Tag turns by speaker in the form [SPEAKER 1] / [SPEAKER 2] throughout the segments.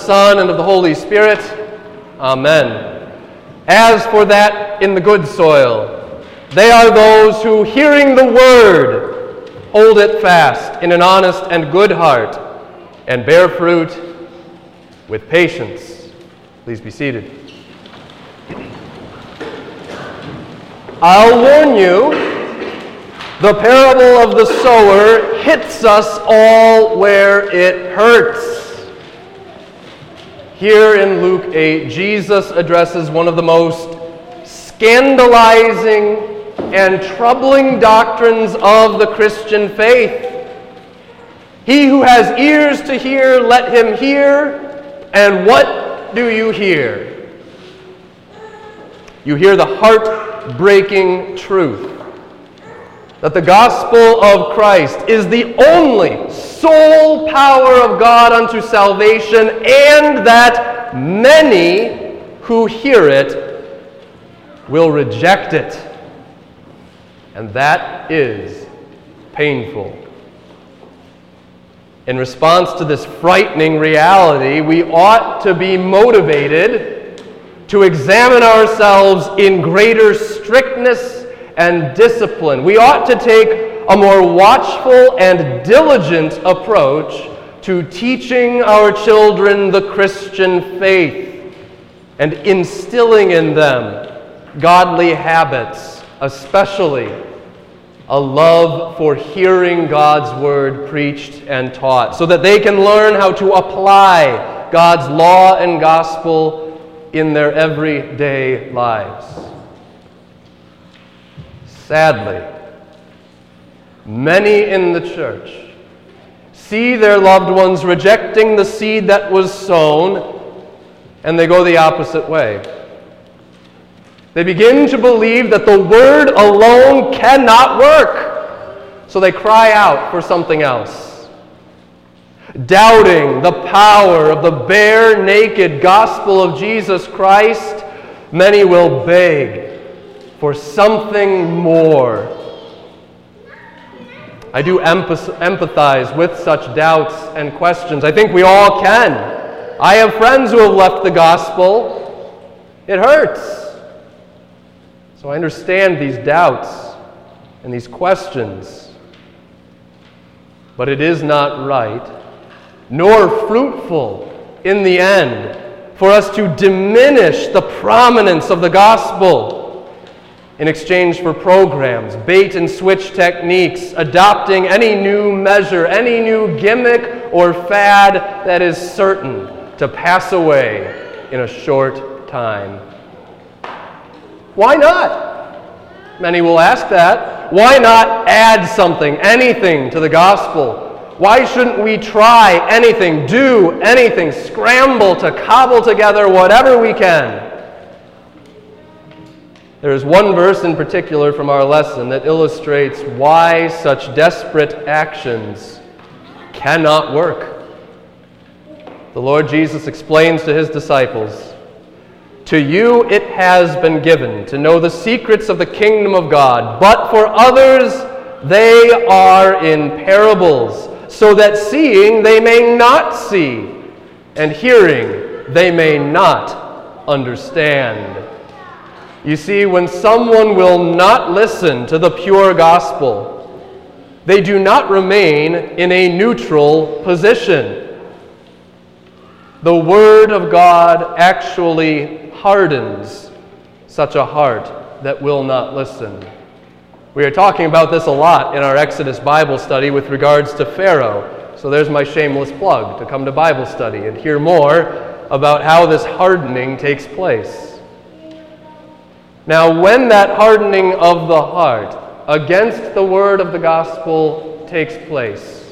[SPEAKER 1] Son, and of the Holy Spirit. Amen. As for that in the good soil, they are those who, hearing the word, hold it fast in an honest and good heart, and bear fruit with patience. Please be seated. I'll warn you, the parable of the sower hits us all where it hurts. Here in Luke 8, Jesus addresses one of the most scandalizing and troubling doctrines of the Christian faith. He who has ears to hear, let him hear. And what do you hear? You hear the heart-breaking truth that the gospel of Christ is the only sole power of God unto salvation, and that many who hear it will reject it. And that is painful. In response to this frightening reality, we ought to be motivated to examine ourselves in greater strictness and discipline. We ought to take a more watchful and diligent approach to teaching our children the Christian faith and instilling in them godly habits, especially a love for hearing God's word preached and taught, so that they can learn how to apply God's law and gospel in their everyday lives. Sadly, many in the church see their loved ones rejecting the seed that was sown, and they go the opposite way. They begin to believe that the word alone cannot work, so they cry out for something else. Doubting the power of the bare, naked gospel of Jesus Christ, many will beg for something more. I do empathize with such doubts and questions. I think we all can. I have friends who have left the gospel. It hurts. So I understand these doubts and these questions. But it is not right, nor fruitful in the end, for us to diminish the prominence of the gospel in exchange for programs, bait and switch techniques, adopting any new measure, any new gimmick or fad that is certain to pass away in a short time. Why not? Many will ask that. Why not add something, anything to the gospel? Why shouldn't we try anything, do anything, scramble to cobble together whatever we can? There is one verse in particular from our lesson that illustrates why such desperate actions cannot work. The Lord Jesus explains to his disciples, "To you it has been given to know the secrets of the kingdom of God, but for others they are in parables, so that seeing they may not see, and hearing they may not understand." You see, when someone will not listen to the pure gospel, they do not remain in a neutral position. The Word of God actually hardens such a heart that will not listen. We are talking about this a lot in our Exodus Bible study with regards to Pharaoh. So there's my shameless plug to come to Bible study and hear more about how this hardening takes place. Now, when that hardening of the heart against the word of the gospel takes place,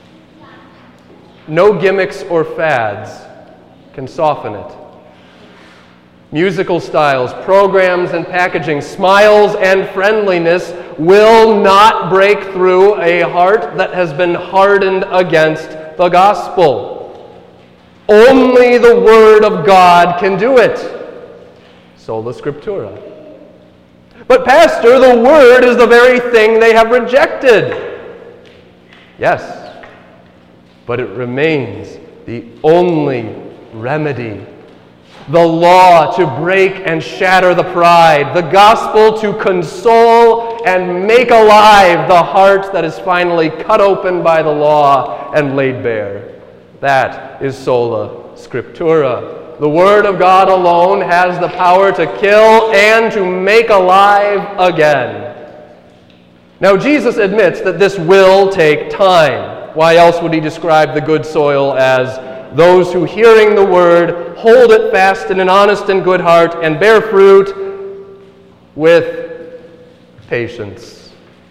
[SPEAKER 1] no gimmicks or fads can soften it. Musical styles, programs, and packaging, smiles and friendliness will not break through a heart that has been hardened against the gospel. Only the Word of God can do it. Sola Scriptura. But Pastor, the Word is the very thing they have rejected. Yes, but it remains the only remedy. The law to break and shatter the pride. The gospel to console and make alive the heart that is finally cut open by the law and laid bare. That is sola scriptura. The Word of God alone has the power to kill and to make alive again. Now, Jesus admits that this will take time. Why else would he describe the good soil as those who, hearing the word, hold it fast in an honest and good heart and bear fruit with patience?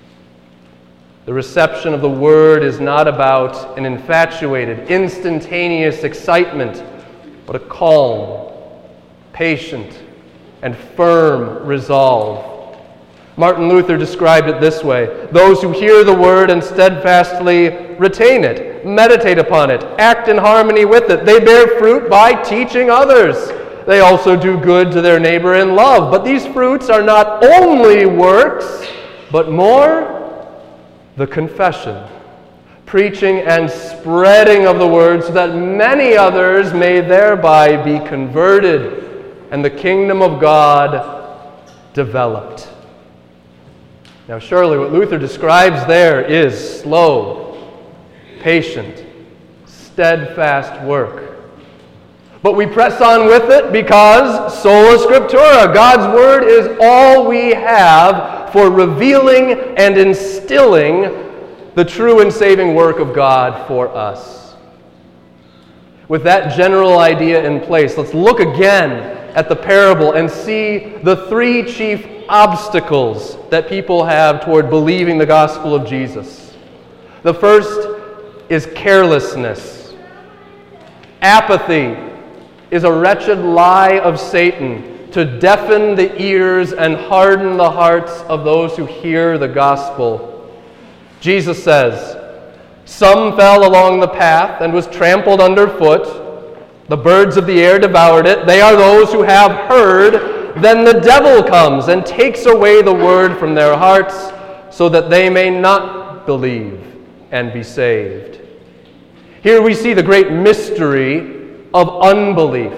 [SPEAKER 1] The reception of the word is not about an infatuated, instantaneous excitement, but a calm, patient, and firm resolve. Martin Luther described it this way: those who hear the word and steadfastly retain it, meditate upon it, act in harmony with it. They bear fruit by teaching others. They also do good to their neighbor in love. But these fruits are not only works, but more the confession, preaching and spreading of the word, so that many others may thereby be converted and the kingdom of God developed. Now, surely what Luther describes there is slow, patient, steadfast work. But we press on with it because sola scriptura, God's word, is all we have for revealing and instilling the true and saving work of God for us. With that general idea in place, let's look again at the parable and see the three chief obstacles that people have toward believing the gospel of Jesus. The first is carelessness. Apathy is a wretched lie of Satan to deafen the ears and harden the hearts of those who hear the gospel. Jesus says, "Some fell along the path and was trampled underfoot. The birds of the air devoured it. They are those who have heard. Then the devil comes and takes away the word from their hearts, so that they may not believe and be saved." Here we see the great mystery of unbelief.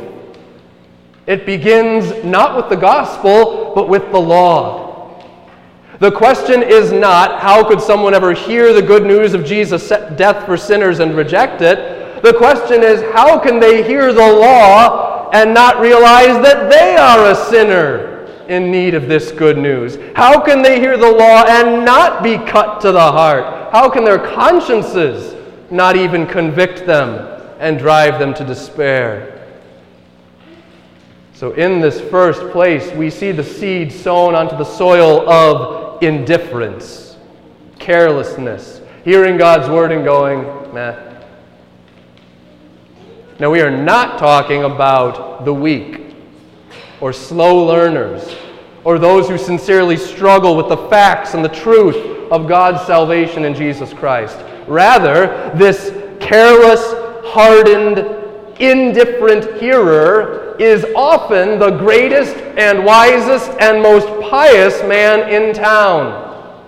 [SPEAKER 1] It begins not with the gospel, but with the law. The question is not, how could someone ever hear the good news of Jesus' death for sinners and reject it? The question is, how can they hear the law and not realize that they are a sinner in need of this good news? How can they hear the law and not be cut to the heart? How can their consciences not even convict them and drive them to despair? So in this first place, we see the seed sown onto the soil of indifference, carelessness, hearing God's word and going, meh. Now, we are not talking about the weak or slow learners or those who sincerely struggle with the facts and the truth of God's salvation in Jesus Christ. Rather, this careless, hardened, indifferent hearer is often the greatest and wisest and most pious man in town.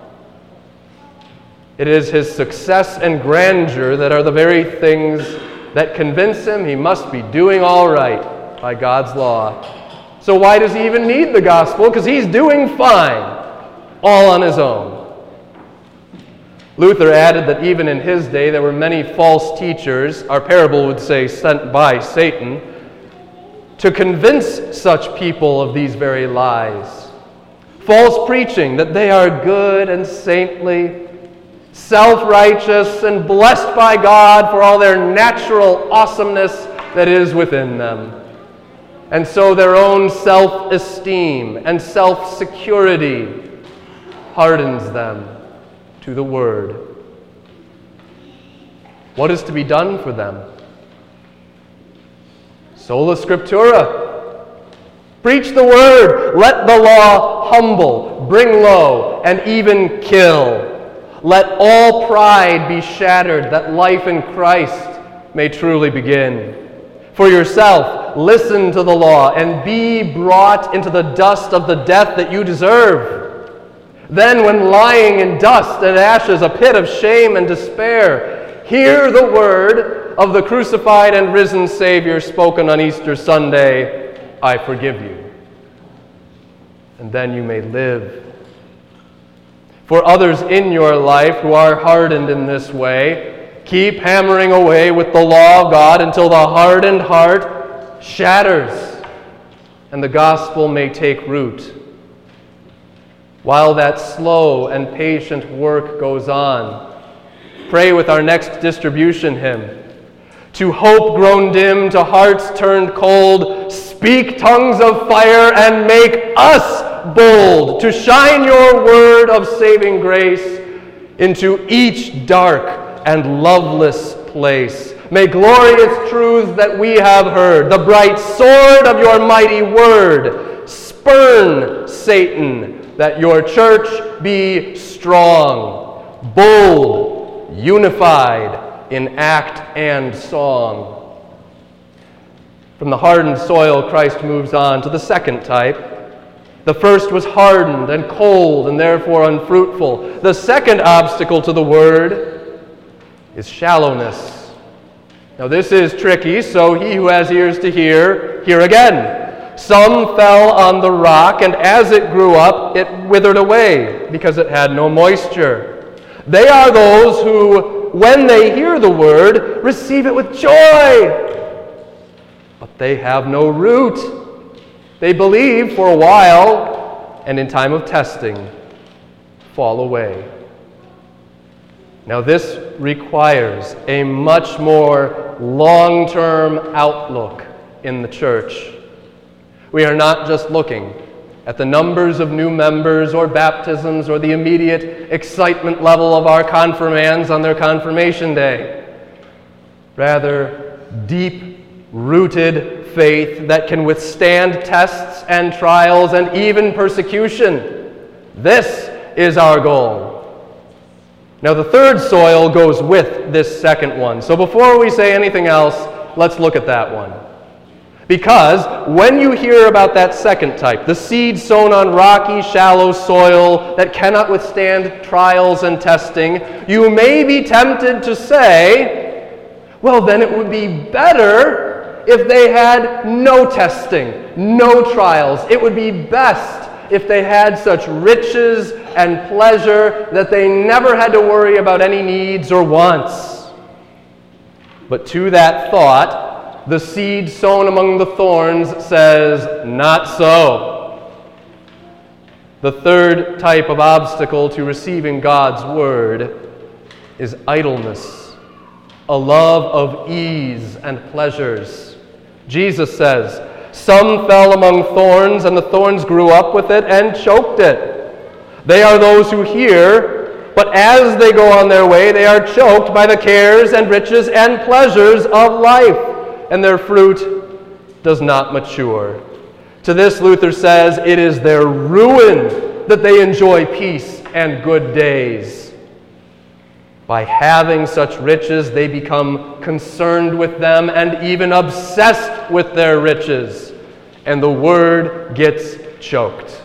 [SPEAKER 1] It is his success and grandeur that are the very things that convince him he must be doing all right by God's law. So why does he even need the gospel? Because he's doing fine, all on his own. Luther added that even in his day there were many false teachers, our parable would say sent by Satan, to convince such people of these very lies. False preaching that they are good and saintly, self-righteous and blessed by God for all their natural awesomeness that is within them. And so their own self-esteem and self-security hardens them to the word. What is to be done for them? Sola scriptura. Preach the word. Let the law humble, bring low, and even kill. Let all pride be shattered, that life in Christ may truly begin. For yourself, listen to the law and be brought into the dust of the death that you deserve. Then, when lying in dust and ashes, a pit of shame and despair, hear the word, of the crucified and risen Savior spoken on Easter Sunday, I forgive you. And then you may live. For others in your life who are hardened in this way, keep hammering away with the law of God until the hardened heart shatters and the gospel may take root. While that slow and patient work goes on, pray with our next distribution hymn. To hope grown dim, to hearts turned cold, speak tongues of fire and make us bold to shine your word of saving grace into each dark and loveless place. May glorious truths that we have heard, the bright sword of your mighty word, spurn Satan, that your church be strong, bold, unified in act and song. From the hardened soil, Christ moves on to the second type. The first was hardened and cold and therefore unfruitful. The second obstacle to the word is shallowness. Now this is tricky, so he who has ears to hear again. Some fell on the rock, and as it grew up, it withered away because it had no moisture. They are those who, when they hear the word, receive it with joy, but they have no root. They believe for a while, and in time of testing, fall away. Now this requires a much more long-term outlook in the church. We are not just looking at the numbers of new members or baptisms or the immediate excitement level of our confirmands on their confirmation day. Rather, deep-rooted faith that can withstand tests and trials and even persecution. This is our goal. Now the third soil goes with this second one. So before we say anything else, let's look at that one. Because when you hear about that second type, the seed sown on rocky, shallow soil that cannot withstand trials and testing, you may be tempted to say, well, then it would be better if they had no testing, no trials. It would be best if they had such riches and pleasure that they never had to worry about any needs or wants. But to that thought, the seed sown among the thorns says, not so. The third type of obstacle to receiving God's word is idleness, a love of ease and pleasures. Jesus says, some fell among thorns, and the thorns grew up with it and choked it. They are those who hear, but as they go on their way, they are choked by the cares and riches and pleasures of life, and their fruit does not mature. To this, Luther says, it is their ruin that they enjoy peace and good days. By having such riches, they become concerned with them and even obsessed with their riches, and the word gets choked.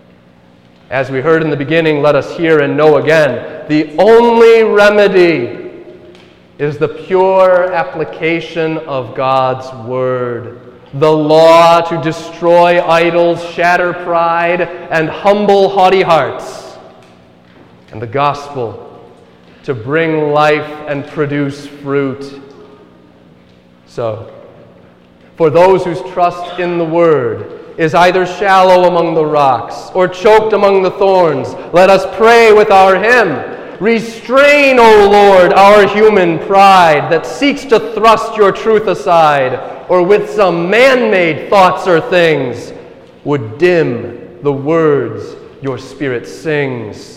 [SPEAKER 1] As we heard in the beginning, let us hear and know again, the only remedy is the pure application of God's word. The law to destroy idols, shatter pride, and humble haughty hearts. And the gospel to bring life and produce fruit. So, for those whose trust in the word is either shallow among the rocks or choked among the thorns, let us pray with our hymn, restrain, O Lord, our human pride that seeks to thrust your truth aside, or with some man-made thoughts or things would dim the words your Spirit sings.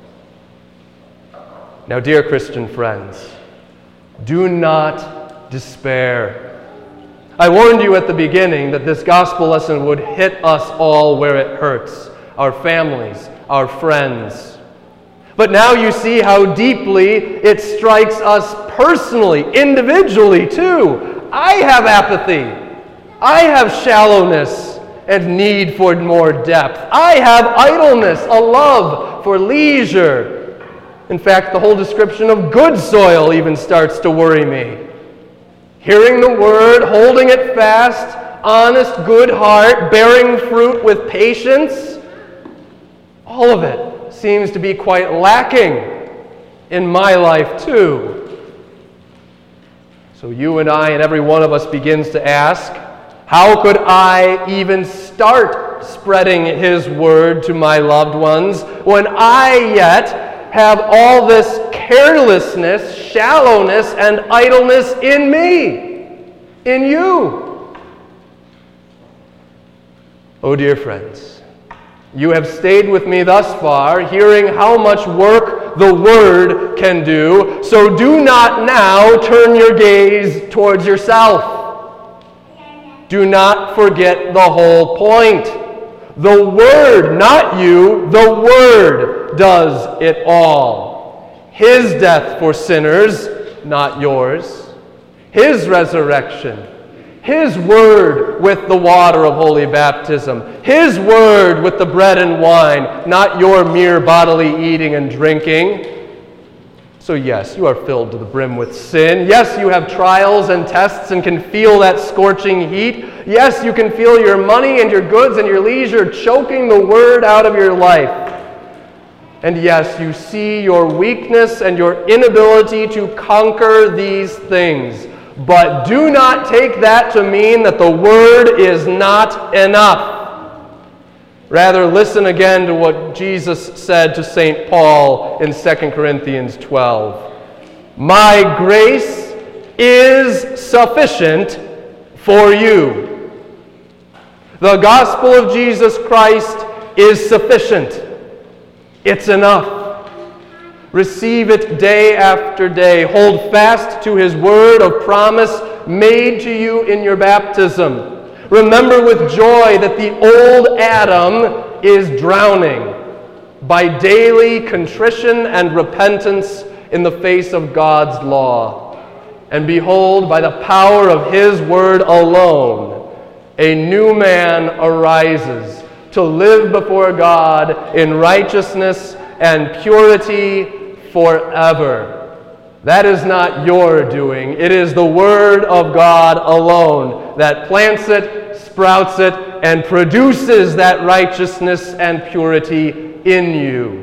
[SPEAKER 1] Now, dear Christian friends, do not despair. I warned you at the beginning that this gospel lesson would hit us all where it hurts, our families, our friends. But now you see how deeply it strikes us personally, individually too. I have apathy. I have shallowness and need for more depth. I have idleness, a love for leisure. In fact, the whole description of good soil even starts to worry me. hearing the word, holding it fast, honest, good heart, bearing fruit with patience, all of it seems to be quite lacking in my life too. So you and I and every one of us begins to ask, how could I even start spreading His word to my loved ones when I yet have all this carelessness, shallowness, and idleness in me, in you? Oh, dear friends, you have stayed with me thus far, hearing how much work the Word can do, so do not now turn your gaze towards yourself. Do not forget the whole point. The Word, not you, the Word does it all. His death for sinners, not yours. His resurrection. His word with the water of holy baptism. His word with the bread and wine, not your mere bodily eating and drinking. So yes, you are filled to the brim with sin. Yes, you have trials and tests and can feel that scorching heat. Yes, you can feel your money and your goods and your leisure choking the word out of your life. And yes, you see your weakness and your inability to conquer these things. But do not take that to mean that the word is not enough. Rather, listen again to what Jesus said to St. Paul in 2 Corinthians 12. My grace is sufficient for you. The gospel of Jesus Christ is sufficient. It's enough. Receive it day after day. Hold fast to His word of promise made to you in your baptism. Remember with joy that the old Adam is drowning by daily contrition and repentance in the face of God's law. And behold, by the power of His word alone, a new man arises to live before God in righteousness and purity forever. That is not your doing. It is the Word of God alone that plants it, sprouts it, and produces that righteousness and purity in you.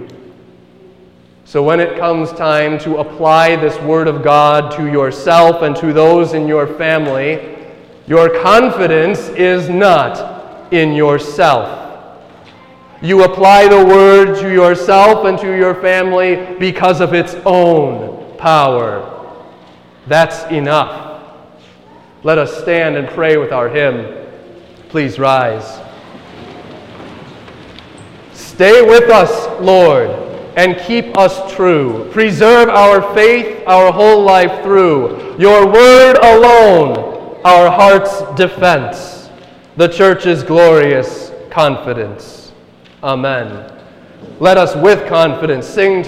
[SPEAKER 1] So when it comes time to apply this Word of God to yourself and to those in your family, your confidence is not in yourself. You apply the word to yourself and to your family because of its own power. That's enough. Let us stand and pray with our hymn. Please rise. Stay with us, Lord, and keep us true. Preserve our faith our whole life through. Your word alone, our heart's defense. The church's glorious confidence. Amen. Let us with confidence sing to